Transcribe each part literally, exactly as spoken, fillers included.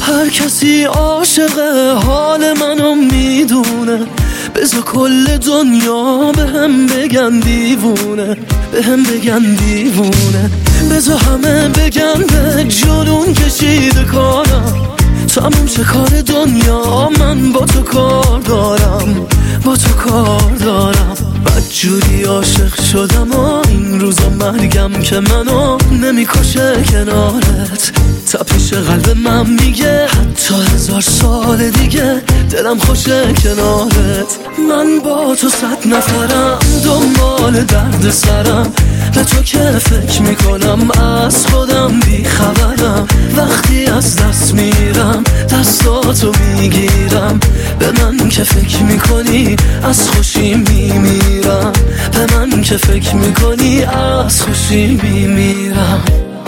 هر کسی عاشق حال منو میدونه، بذار کل دنیا به هم بگن دیوونه، به هم بگن دیوونه. بذار همه بگن به جنون کشیده کارم، تموم شه کار دنیا، من با تو کار دارم، با تو کار دارم. بدجوری عاشق شدم و این روزا مرگم که منو نمیکشه کنارت. تپش قلب من میگه حتی هزار سال دیگه دلم خوشه کنارت. من با تو صد نفرم دنبال درد سرم، به تو که فکر میکنم از خودم بی خبرم. وقتی از دست میرم دستاتو میگیرم، به من که فکر میکنی از خوشی میمیرم، به من که فکر میکنی از خوشی میمیرم.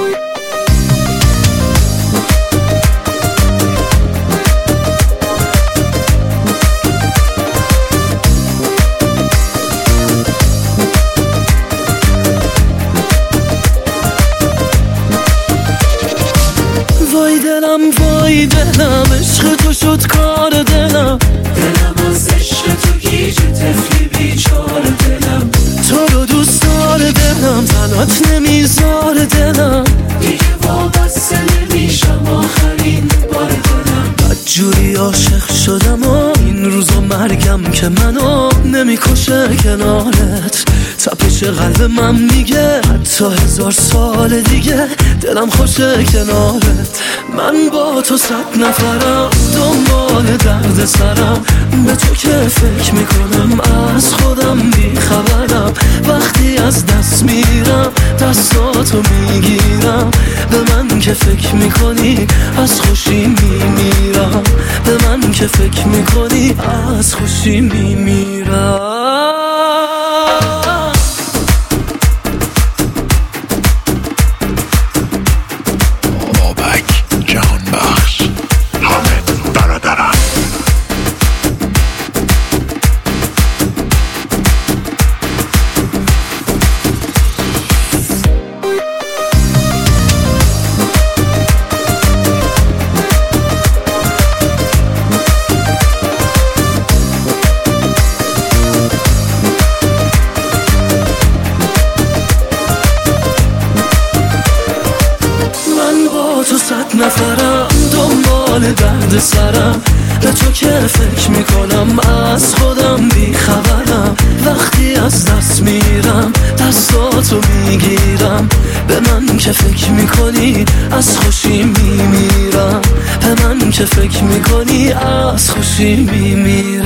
وای دلم وای دلم، عشق تو شد کار دلم. دلم از عشق تو گیج طفلی بیچار دلم. تو رو دوست دار دلم، تنات نمیذار دلم. دیگه وابسته نمیشم آخرین بار دلم. بدجوری عاشق شدم و این روزا مرگم که منو نمیکشه کنارت. تپش قلب من میگه حتی هزار سال دیگه دلم خوشه کنارت. من با تو صد نفرم دنبال درد سرم، به تو که فکر میکنم از خودم بی خبرم. وقتی از دست میرم دستاتو میگیرم، به من که فکر میکنی از خوشی میمیرم، به من که فکر میکنی از خوشی میمیرم. تو صد نفرم دنبال درد سرم، به تو که فکر میکنم از خودم بی خبرم. وقتی از دست میرم دستاتو میگیرم، به من که فکر میکنی از خوشی میمیرم، به من که فکر میکنی از خوشی میمیرم.